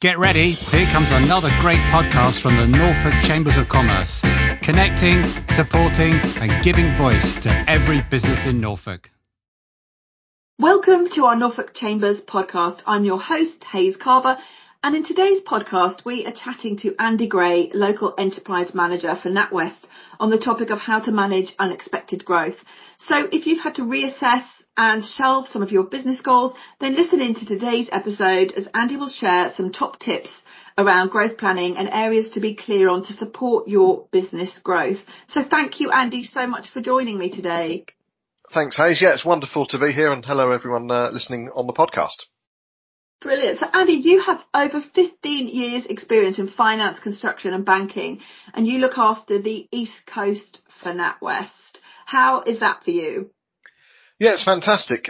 Get ready, here comes another great podcast from the Norfolk Chambers of Commerce, connecting, supporting and giving voice to every business in Norfolk. Welcome to our Norfolk Chambers podcast. I'm your host, Hayes Carver, and in today's podcast we are chatting to Andy Gray, Local Enterprise Manager for NatWest, on the topic of how to manage unexpected growth. So if you've had to reassess and shelve some of your business goals, then listen in to today's episode as Andy will share some top tips around growth planning and areas to be clear on to support your business growth. So thank you, Andy, so much for joining me today. Thanks, Hayes. Yeah, it's wonderful to be here, and hello everyone listening on the podcast. Brilliant. So Andy, you have over 15 years experience in finance, construction and banking, and you look after the East Coast for NatWest. How is that for you? Yeah, it's fantastic.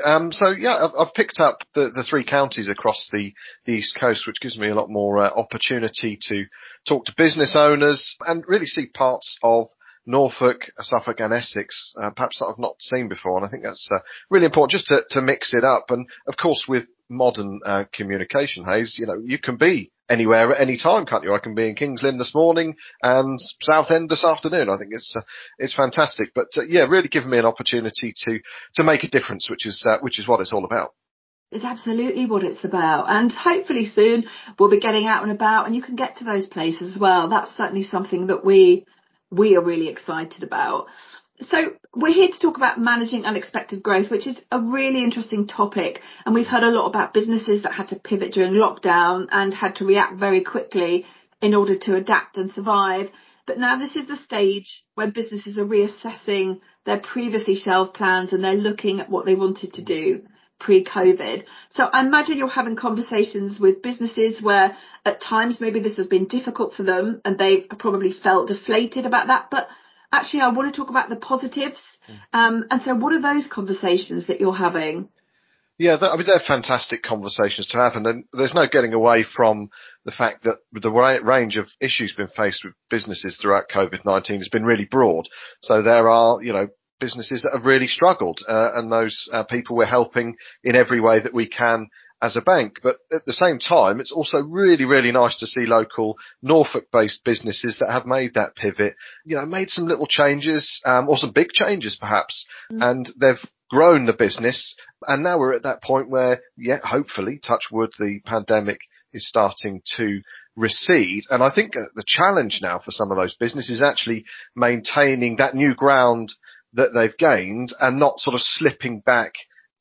I've picked up the three counties across the East Coast, which gives me a lot more opportunity to talk to business owners and really see parts of Norfolk, Suffolk and Essex, perhaps that I've not seen before. And I think that's really important just to mix it up. And of course, with modern communication, Hayes, you can be anywhere at any time, can't you? I can be in Kings Lynn this morning and Southend this afternoon. I think it's fantastic. But really giving me an opportunity to make a difference, which is what it's all about. It's absolutely what it's about. And hopefully soon we'll be getting out and about and you can get to those places as well. That's certainly something that we are really excited about. So we're here to talk about managing unexpected growth, which is a really interesting topic. And we've heard a lot about businesses that had to pivot during lockdown and had to react very quickly in order to adapt and survive. But now this is the stage when businesses are reassessing their previously shelved plans and they're looking at what they wanted to do pre-COVID. So I imagine you're having conversations with businesses where at times maybe this has been difficult for them and they've probably felt deflated about that. But actually, I want to talk about the positives. And so what are those conversations that you're having? Yeah, they're fantastic conversations to have. And then there's no getting away from the fact that the range of issues been faced with businesses throughout COVID-19 has been really broad. So there are, businesses that have really struggled, and those people we're helping in every way that we can as a bank. But at the same time, it's also really, really nice to see local Norfolk-based businesses that have made that pivot, made some little changes, or some big changes perhaps, and they've grown the business. And now we're at that point where, hopefully, touch wood, the pandemic is starting to recede. And I think the challenge now for some of those businesses is actually maintaining that new ground that they've gained and not sort of slipping back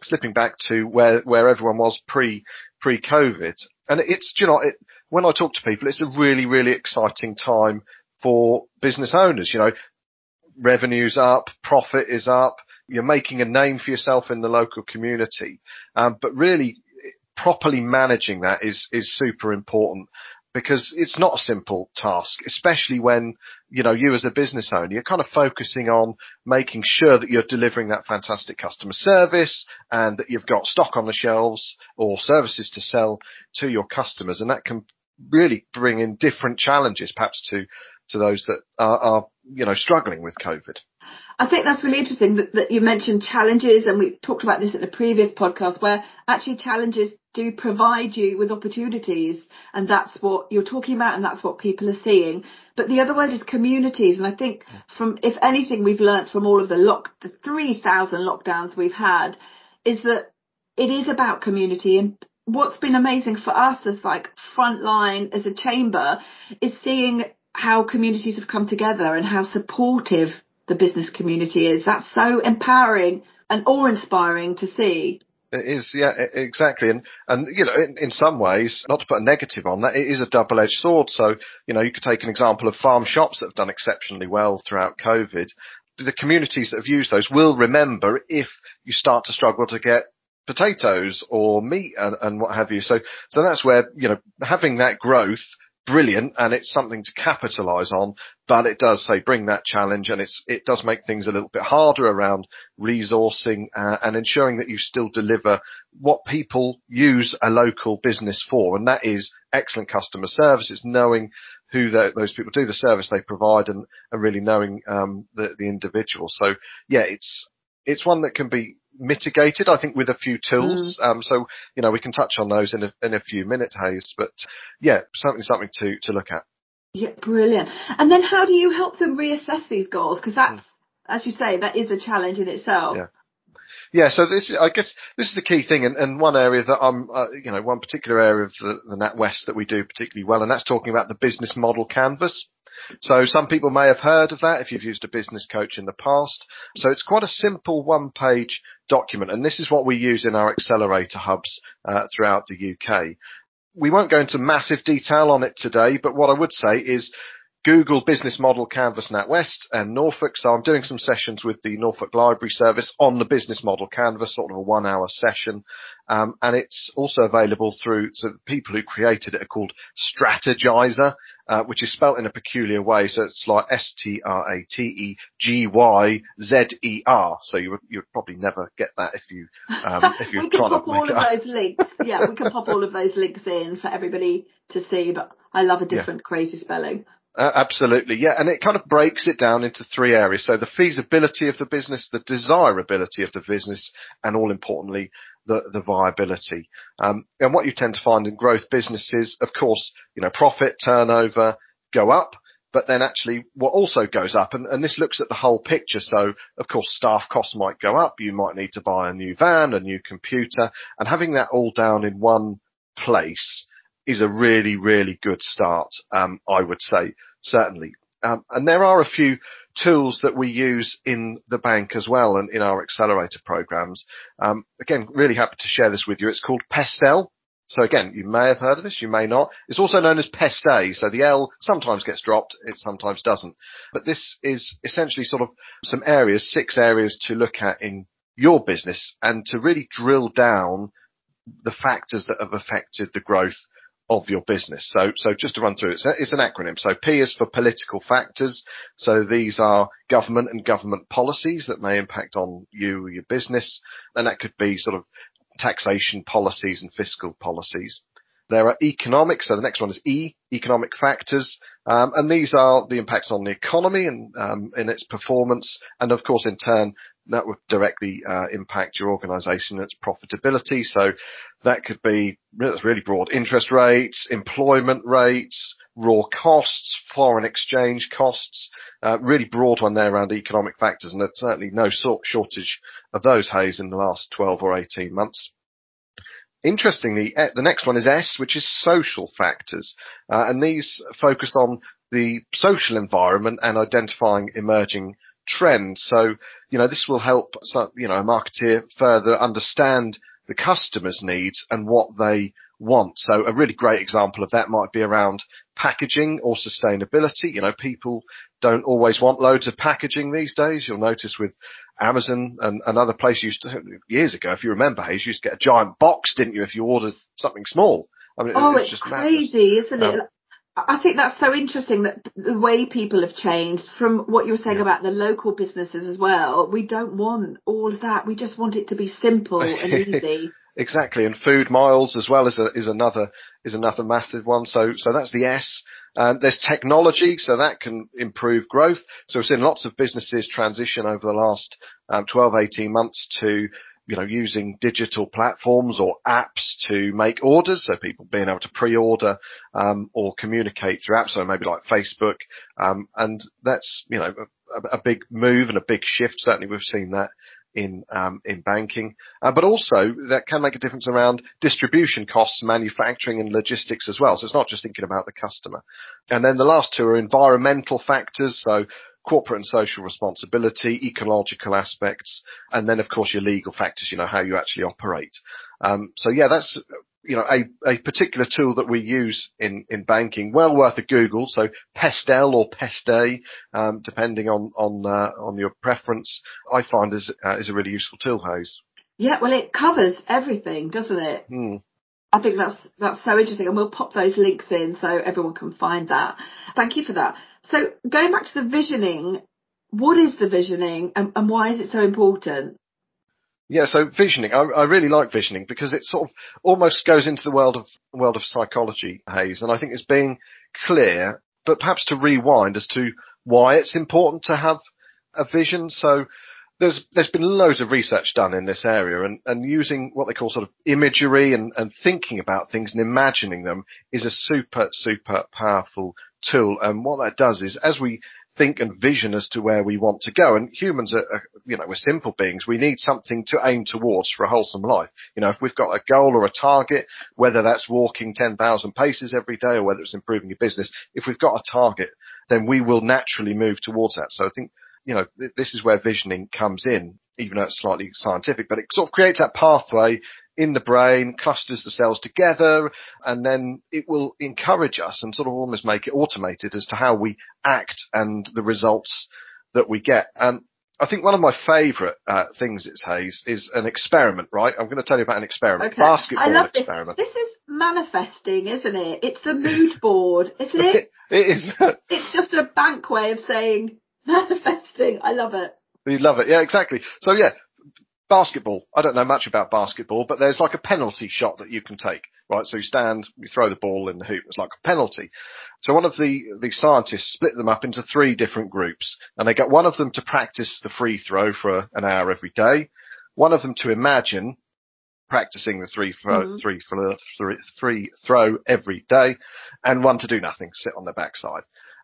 to where everyone was pre-COVID. And when I talk to people, it's a really, really exciting time for business owners. Revenue's up, profit is up, you're making a name for yourself in the local community. But really properly managing that is super important, because it's not a simple task, especially when, you as a business owner, you're kind of focusing on making sure that you're delivering that fantastic customer service and that you've got stock on the shelves or services to sell to your customers. And that can really bring in different challenges, perhaps to those that are struggling with COVID. I think that's really interesting that you mentioned challenges, and we talked about this in a previous podcast, where actually challenges do provide you with opportunities, and that's what you're talking about and that's what people are seeing. But the other word is communities, and I think if anything we've learnt from all of the 3,000 lockdowns we've had is that it is about community. And what's been amazing for us as frontline as a chamber is seeing how communities have come together and how supportive the business community is. That's so empowering and awe-inspiring to see. It is, yeah, exactly. And in some ways, not to put a negative on that, it is a double-edged sword. So, you could take an example of farm shops that have done exceptionally well throughout COVID. The communities that have used those will remember if you start to struggle to get potatoes or meat and what have you. So that's where, having that growth, brilliant, and it's something to capitalise on, but it does bring that challenge, and it does make things a little bit harder around resourcing and ensuring that you still deliver what people use a local business for, and that is excellent customer service. It's knowing who those people do, the service they provide, and really knowing the individual. So yeah, it's one that can be mitigated, I think, with a few tools. So, we can touch on those in a few minutes, Hayes. But yeah, something to look at. Yeah, brilliant. And then how do you help them reassess these goals? Because that's, as you say, that is a challenge in itself. Yeah. Yeah, so I guess this is the key thing, and one area that one particular area of the NatWest that we do particularly well, and that's talking about the business model canvas. So some people may have heard of that if you've used a business coach in the past. So it's quite a simple one-page document, and this is what we use in our accelerator hubs throughout the UK. We won't go into massive detail on it today, but what I would say is Google Business Model Canvas NatWest and Norfolk. So I'm doing some sessions with the Norfolk Library Service on the Business Model Canvas, sort of a 1 hour session. And it's also available so the people who created it are called Stratagyzer, which is spelt in a peculiar way. So it's like Strategeyzer. So you would probably never get that if you we can pop all of those links. Yeah, we can pop all of those links in for everybody to see, but I love a different crazy spelling. Absolutely, yeah, and it kind of breaks it down into 3 areas. So the feasibility of the business, the desirability of the business, and all importantly, the viability. And what you tend to find in growth businesses, of course, profit, turnover go up, but then actually what also goes up, and this looks at the whole picture. So of course, staff costs might go up. You might need to buy a new van, a new computer, and having that all down in one place is a really, really good start, I would say, certainly. And there are a few tools that we use in the bank as well and in our accelerator programs. Again, really happy to share this with you. It's called Pestel. So again, you may have heard of this, you may not. It's also known as PEST-A. So the L sometimes gets dropped, it sometimes doesn't. But this is essentially sort of some areas, 6 areas to look at in your business and to really drill down the factors that have affected the growth of your business. So just to run through it, it's an acronym. So P is for political factors. So these are government and government policies that may impact on you or your business. And that could be sort of taxation policies and fiscal policies. There are economic. So the next one is E, economic factors. And these are the impacts on the economy and in its performance. And of course, in turn, that would directly impact your organisation and its profitability. So that could be really broad: interest rates, employment rates, raw costs, foreign exchange costs. Really broad one there around economic factors, and there's certainly no shortage of those, Hayes, in the last 12 or 18 months. Interestingly, the next one is S, which is social factors, and these focus on the social environment and identifying emerging trends. So, this will help, a marketeer further understand the customer's needs and what they want. So a really great example of that might be around packaging or sustainability. People don't always want loads of packaging these days. You'll notice with Amazon and other places years ago, if you remember, Hayes, you used to get a giant box, didn't you, if you ordered something small? I mean, it's just crazy, isn't it? I think that's so interesting that the way people have changed from what you were saying about the local businesses as well. We don't want all of that. We just want it to be simple and easy. Exactly. And food miles as well is another massive one. So that's the S. There's technology, so that can improve growth. So we've seen lots of businesses transition over the last 12, 18 months to using digital platforms or apps to make orders. So people being able to pre-order, or communicate through apps. So maybe like Facebook. And that's, a big move and a big shift. Certainly we've seen that in banking. But also that can make a difference around distribution costs, manufacturing and logistics as well. So it's not just thinking about the customer. And then the last 2 are environmental factors. So corporate and social responsibility, ecological aspects, and then of course your legal factors, how you actually operate. So yeah, that's, a particular tool that we use in banking, well worth a Google. So Pestel or PEST-A, depending on your preference, I find is a really useful tool, Hayes. Yeah, well, it covers everything, doesn't it? I think that's so interesting, and we'll pop those links in so everyone can find that. Thank you for that. So going back to the visioning, what is the visioning and why is it so important? Yeah, so visioning, I really like visioning because it sort of almost goes into the world of psychology, Hayes, and I think it's being clear, but perhaps to rewind as to why it's important to have a vision. So there's been loads of research done in this area, and using what they call sort of imagery and thinking about things and imagining them is a super powerful tool. And what that does is, as we think and vision as to where we want to go, and humans are we're simple beings. We need something to aim towards for a wholesome life. If we've got a goal or a target, whether that's walking 10,000 paces every day or whether it's improving your business, if we've got a target, then we will naturally move towards that. So I think, this is where visioning comes in, even though it's slightly scientific, but it sort of creates that pathway in the brain, clusters the cells together, and then it will encourage us and sort of almost make it automated as to how we act and the results that we get. And I think one of my favourite things, Hayes, is an experiment, right? I'm going to tell you about an experiment. Okay. Basketball I love experiment. This is manifesting, isn't it? It's the mood board, isn't it? It is. It's just a bank way of saying manifesting. I love it. You love it. Yeah, exactly. So yeah, basketball. I don't know much about basketball, but there's like a penalty shot that you can take, right? So you stand, you throw the ball in the hoop. It's like a penalty. So one of the scientists split them up into 3 different groups, and they got one of them to practice the free throw for an hour every day, one of them to imagine practicing the free throw every day, and one to do nothing, sit on their backside.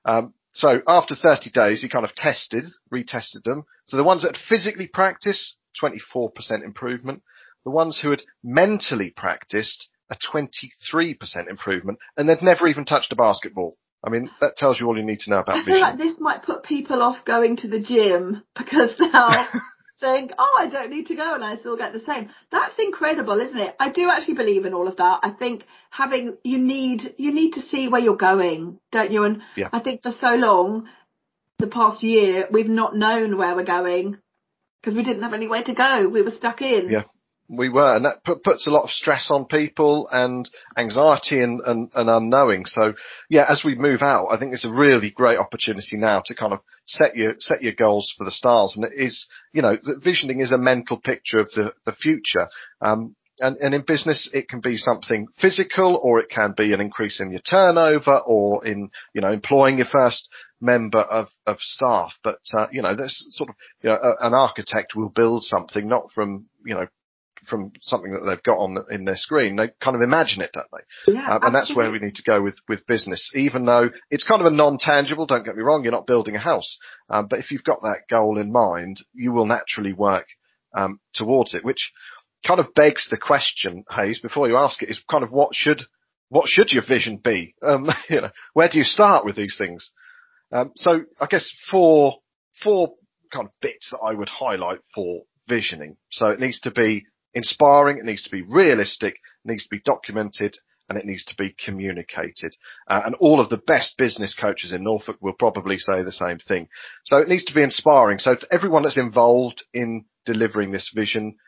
So after 30 days, he kind of retested them. So the ones that had physically practiced, 24% improvement. The ones who had mentally practiced, a 23% improvement, and they'd never even touched a basketball. I mean, that tells you all you need to know about vision. I feel like this might put people off going to the gym because they'll think, I don't need to go and I still get the same. That's incredible, isn't it? I do actually believe in all of that. I think you need to see where you're going, don't you? And yeah. I think for so long, the past year, we've not known where we're going because we didn't have anywhere to go. We were stuck in. Yeah. We were, and that puts a lot of stress on people and anxiety and unknowing. So yeah, as we move out, I think it's a really great opportunity now to kind of set your goals for the stars. And it is, visioning is a mental picture of the future. And in business, it can be something physical, or it can be an increase in your turnover, or in, employing your first member of staff. But, there's sort of, an architect will build something not from, from something that they've got in their screen. They kind of imagine it, don't they? Yeah, and that's where we need to go with business, even though it's kind of a non-tangible, don't get me wrong, you're not building a house. But if you've got that goal in mind, you will naturally work towards it, which kind of begs the question, Hayes, before you ask it, is kind of what should your vision be? Where do you start with these things? So I guess four kind of bits that I would highlight for visioning. So it needs to be inspiring, it needs to be realistic, it needs to be documented, and it needs to be communicated. And all of the best business coaches in Norfolk will probably say the same thing. So it needs to be inspiring. So to everyone that's involved in delivering this vision,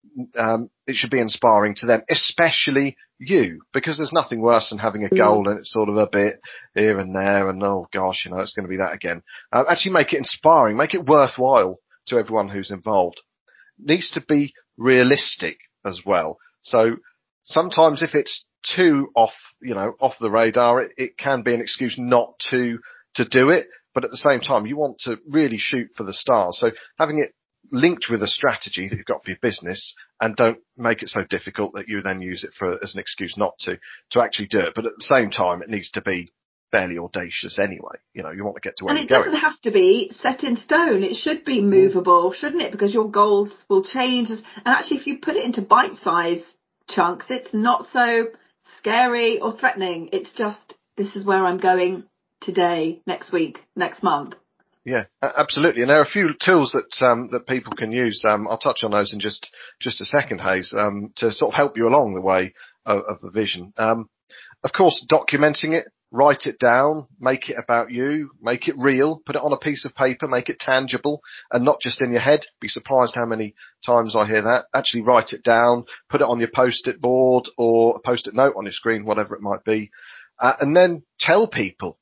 it should be inspiring to them, especially you, because there's nothing worse than having a goal and it's sort of a bit here and there and, oh gosh, it's going to be that again. Actually make it inspiring, make it worthwhile to everyone who's involved. It needs to be realistic as well. So sometimes if it's too off the radar, it can be an excuse not to do it. But at the same time, you want to really shoot for the stars. So having it linked with a strategy that you've got for your business, and don't make it so difficult that you then use it as an excuse not to actually do it. But at the same time, it needs to be fairly audacious anyway. You want to get to where you're going. And it doesn't have to be set in stone. It should be movable, shouldn't it? Because your goals will change. And actually, if you put it into bite-sized chunks, it's not so scary or threatening. It's just, this is where I'm going today, next week, next month. Yeah, absolutely. And there are a few tools that people can use. I'll touch on those in just a second, Hayes, to sort of help you along the way of the vision. Of course, documenting it, write it down, make it about you, make it real, put it on a piece of paper, make it tangible and not just in your head. Be surprised how many times I hear that. Actually write it down, put it on your post-it board or a post-it note on your screen, whatever it might be. And then tell people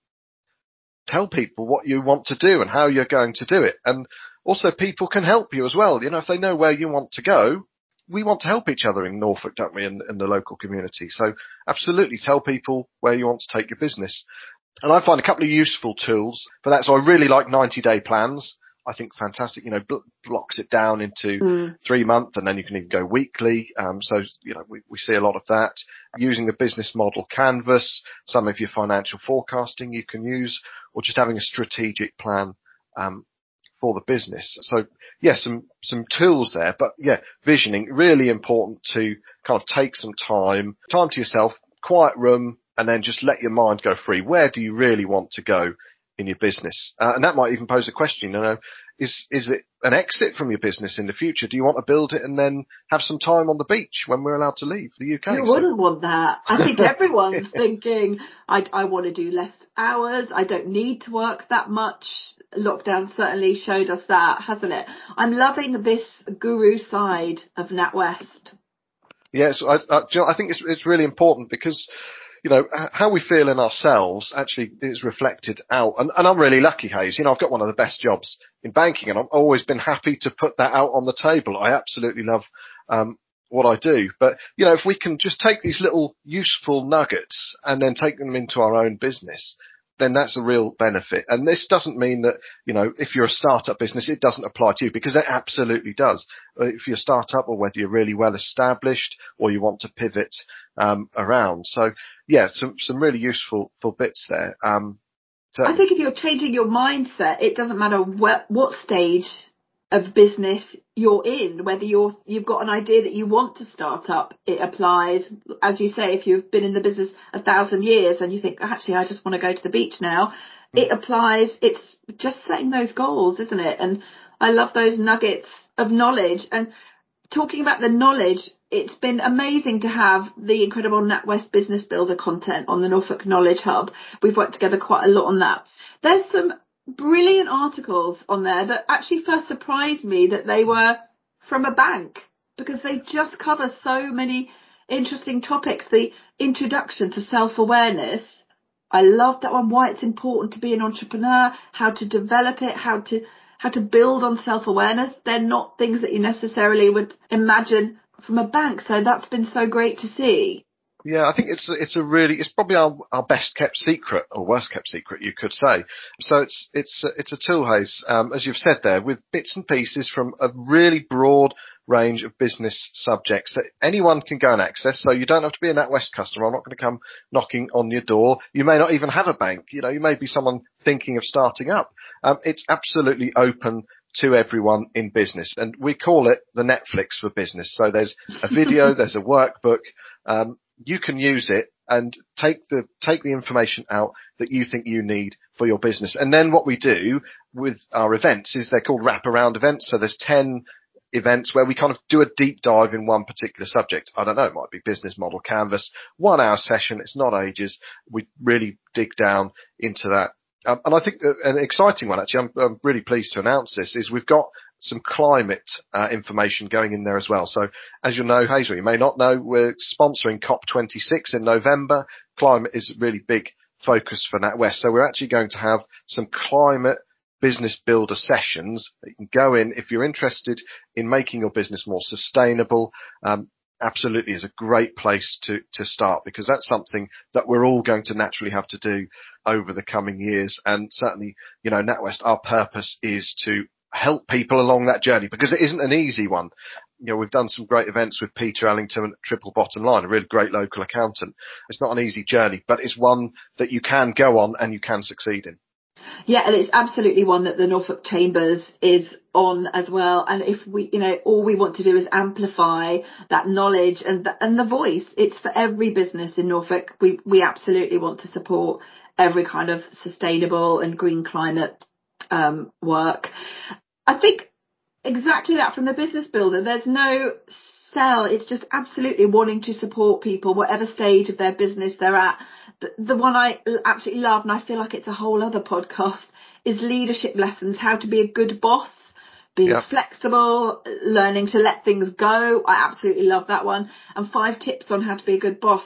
what you want to do and how you're going to do it. And also people can help you as well. If they know where you want to go, we want to help each other in Norfolk, don't we, in the local community. So absolutely tell people where you want to take your business. And I find a couple of useful tools for that. So I really like 90-day plans. I think fantastic. Blocks it down into 3 months, and then you can even go weekly. So we see a lot of that. Using the business model canvas, some of your financial forecasting you can use, or just having a strategic plan for the business. So some tools there, but visioning, really important to kind of take some time to yourself, quiet room, and then just let your mind go free. Where do you really want to go in your business? And that might even pose a question, is it an exit from your business in the future? Do you want to build it and then have some time on the beach when we're allowed to leave the UK? Who wouldn't want that? I think everyone's thinking, I want to do less hours. I don't need to work that much. Lockdown certainly showed us that, hasn't it? I'm loving this guru side of NatWest. Yes, I think it's really important because how we feel in ourselves actually is reflected out. And I'm really lucky, Hayes. I've got one of the best jobs in banking, and I've always been happy to put that out on the table. I absolutely love what I do. But, if we can just take these little useful nuggets and then take them into our own business, then that's a real benefit. And this doesn't mean that, if you're a startup business, it doesn't apply to you, because it absolutely does. If you're a startup, or whether you're really well established or you want to pivot around. So some really useful bits there. I think if you're changing your mindset, it doesn't matter what stage of business you're in, whether you've got an idea that you want to start up, it applies. As you say, if you've been in the business 1,000 years and you think, actually, I just want to go to the beach now, it applies. It's just setting those goals, isn't it? And I love those nuggets of knowledge. And talking about the knowledge, it's been amazing to have the incredible NatWest Business Builder content on the Norfolk Knowledge Hub. We've worked together quite a lot on that. There's some brilliant articles on there that actually first surprised me that they were from a bank, because they just cover so many interesting topics. The introduction to self-awareness, I love that one. Why it's important to be an entrepreneur, how to develop it, how to build on self-awareness. They're not things that you necessarily would imagine from a bank. So that's been so great to see. Yeah, I think it's probably our best kept secret, or worst kept secret, you could say. So it's a tool, Hayes, as you've said there, with bits and pieces from a really broad range of business subjects that anyone can go and access. So you don't have to be a NatWest customer. I'm not going to come knocking on your door. You may not even have a bank. You may be someone thinking of starting up. It's absolutely open to everyone in business, and we call it the Netflix for business. So there's a video, there's a workbook. You can use it and take the information out that you think you need for your business. And then what we do with our events is they're called wraparound events. So there's 10 events where we kind of do a deep dive in one particular subject. I don't know, it might be business model canvas, 1 hour session. It's not ages. We really dig down into that. And I think an exciting one, actually, I'm really pleased to announce this, is we've got some climate information going in there as well. So as you know, Hazel, you may not know, we're sponsoring COP26 in November. Climate is a really big focus for NatWest. So we're actually going to have some climate business builder sessions that you can go in if you're interested in making your business more sustainable. Absolutely is a great place to start, because that's something that we're all going to naturally have to do over the coming years. And certainly, NatWest, our purpose is to help people along that journey, because it isn't an easy one. We've done some great events with Peter Ellington at Triple Bottom Line, a really great local accountant. It's not an easy journey, but it's one that you can go on and you can succeed in. Yeah, and it's absolutely one that the Norfolk Chambers is on as well. And if we, all we want to do is amplify that knowledge and the voice. It's for every business in Norfolk. We absolutely want to support every kind of sustainable and green climate work. I think exactly that from the business builder. There's no sell. It's just absolutely wanting to support people, whatever stage of their business they're at. The one I absolutely love, and I feel like it's a whole other podcast, is leadership lessons, how to be a good boss, being flexible, learning to let things go. I absolutely love that one. And 5 tips on how to be a good boss.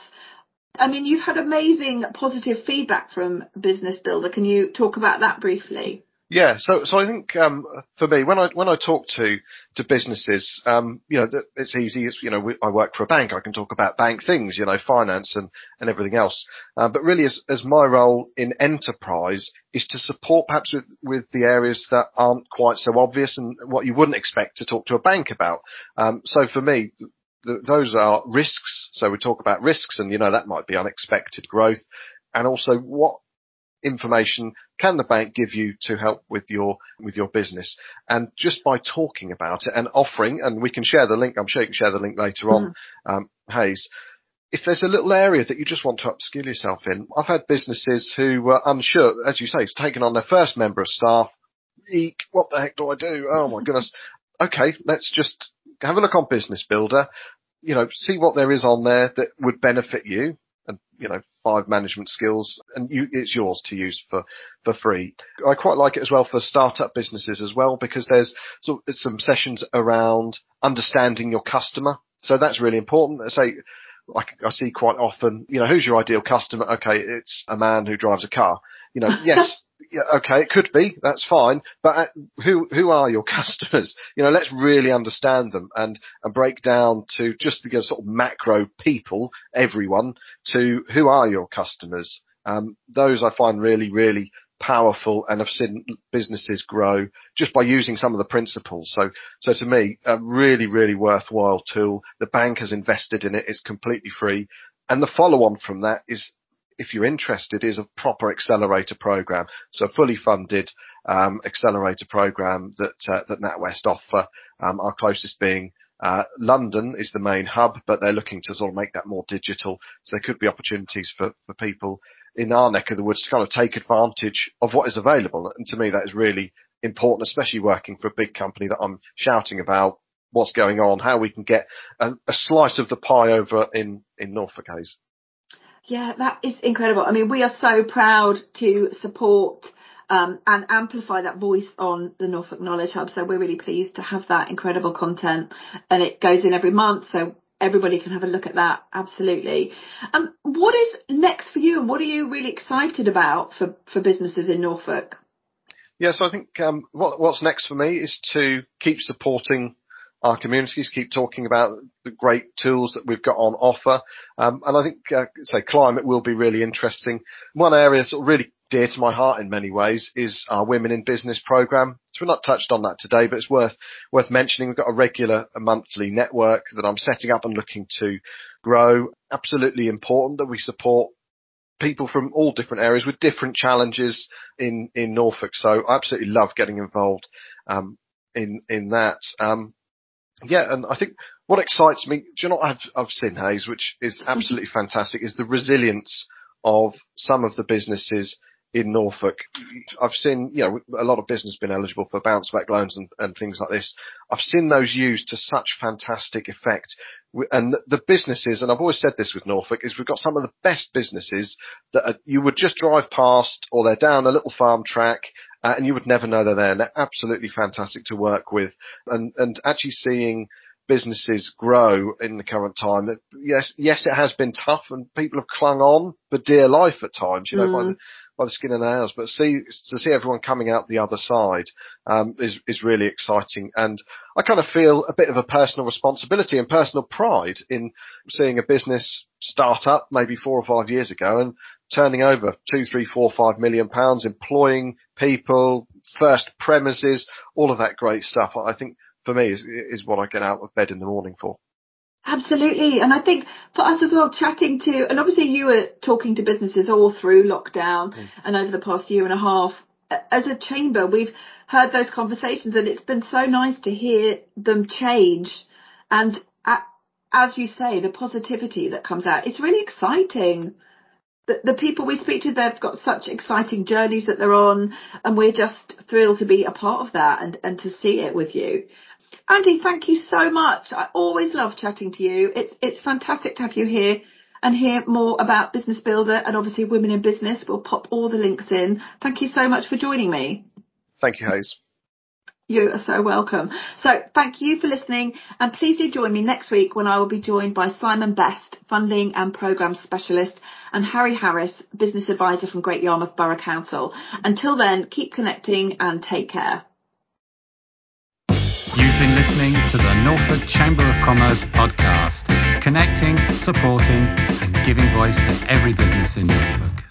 I mean, you've had amazing positive feedback from Business Builder. Can you talk about that briefly? Yeah, so I think for me, when I talk to businesses, it's easy. It's, I work for a bank. I can talk about bank things, finance and everything else. But really, as my role in enterprise is to support perhaps with the areas that aren't quite so obvious and what you wouldn't expect to talk to a bank about. So for me, those are risks. So we talk about risks, and that might be unexpected growth, and also what information can the bank give you to help with your business. And just by talking about it and offering, and we can share the link, I'm sure you can share the link later on, Hayes, if there's a little area that you just want to upskill yourself in. I've had businesses who were unsure, as you say, it's taken on their first member of staff. Eek, what the heck do I do? Oh my goodness. Okay, let's just have a look on Business Builder, see what there is on there that would benefit you, and 5 management skills, and it's yours to use for free. I quite like it as well for startup businesses as well, because there's some sessions around understanding your customer. So that's really important. I see quite often, who's your ideal customer? Okay, it's a man who drives a car. Yes, yeah, okay, it could be, that's fine, but who are your customers? Let's really understand them and break down to just the sort of macro people, everyone, to who are your customers. Those I find really, really powerful, and I've seen businesses grow just by using some of the principles. So to me, a really, really worthwhile tool. The bank has invested in it. It's completely free. And the follow on from that is, if you're interested, is a proper accelerator program. So a fully funded accelerator program that NatWest offer. Our closest being London is the main hub, but they're looking to sort of make that more digital. So there could be opportunities for people in our neck of the woods to kind of take advantage of what is available. And to me, that is really important, especially working for a big company that I'm shouting about what's going on, how we can get a slice of the pie over in Norfolk, Hayes. Yeah, that is incredible. I mean, we are so proud to support and amplify that voice on the Norfolk Knowledge Hub. So we're really pleased to have that incredible content, and it goes in every month. So everybody can have a look at that. Absolutely. What is next for you, and what are you really excited about for businesses in Norfolk? Yes, I think what's next for me is to keep supporting our communities, keep talking about the great tools that we've got on offer. And I think, climate will be really interesting. One area sort of really dear to my heart in many ways is our Women in Business program. So we're not touched on that today, but it's worth mentioning. We've got a monthly network that I'm setting up and looking to grow. Absolutely important that we support people from all different areas with different challenges in Norfolk. So I absolutely love getting involved in that. Yeah, and I think what excites me, do you know what I've seen, Hayes, which is absolutely fantastic, is the resilience of some of the businesses in Norfolk. I've seen, a lot of business been eligible for bounce back loans and things like this. I've seen those used to such fantastic effect. And the businesses, and I've always said this with Norfolk, is we've got some of the best businesses that you would just drive past, or they're down a little farm track, and you would never know they're there. And they're absolutely fantastic to work with. And actually seeing businesses grow in the current time, that yes, it has been tough and people have clung on for dear life at times, by the skin of their nails, but to see everyone coming out the other side is really exciting. And I kind of feel a bit of a personal responsibility and personal pride in seeing a business start up maybe 4 or 5 years ago and turning over 2, 3, 4, 5 million pounds, employing people, first premises, all of that great stuff. I think for me is what I get out of bed in the morning for. Absolutely. And I think for us as well, chatting to, and obviously you were talking to businesses all through lockdown and over the past year and a half. As a chamber, we've heard those conversations, and it's been so nice to hear them change. And as you say, the positivity that comes out, it's really exciting. The people we speak to, they've got such exciting journeys that they're on, and we're just thrilled to be a part of that and to see it with you. Andy, thank you so much. I always love chatting to you. It's fantastic to have you here and hear more about Business Builder and obviously Women in Business. We'll pop all the links in. Thank you so much for joining me. Thank you, Hayes. You are so welcome. So thank you for listening, and please do join me next week when I will be joined by Simon Best, Funding and Programmes Specialist, and Harry Harris, Business Advisor from Great Yarmouth Borough Council. Until then, keep connecting and take care. You've been listening to the Norfolk Chamber of Commerce podcast, connecting, supporting and giving voice to every business in Norfolk.